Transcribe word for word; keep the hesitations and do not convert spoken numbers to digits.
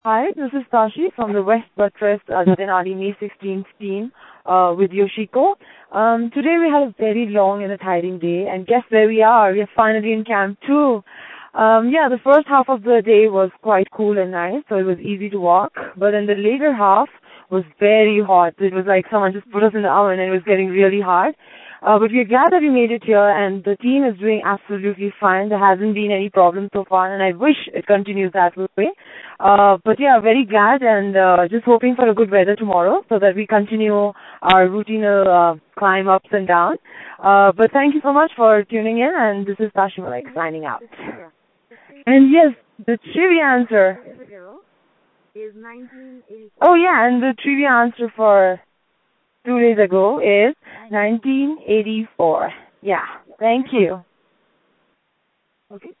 Hi, this is Tashi from the West Buttress uh, Denali May sixteenth team uh, with Yoshiko. Um, today we had a very long and a tiring day, and guess where we are? We are finally in Camp two. Um, yeah, the first half of the day was quite cool and nice, so it was easy to walk, but then the later half was very hot. It was like someone just put us in the oven and it was getting really hard. Uh, but we're glad that we made it here, and the team is doing absolutely fine. There hasn't been any problem so far, and I wish it continues that way. Uh, but yeah, very glad, and uh, just hoping for a good weather tomorrow so that we continue our routine uh, climb ups and downs. Uh, but thank you so much for tuning in, and this is Tashi Malik signing out. And yes, the trivia answer. Oh yeah, and the trivia answer for two days ago is nineteen eighty-four. Yeah, thank you. Okay.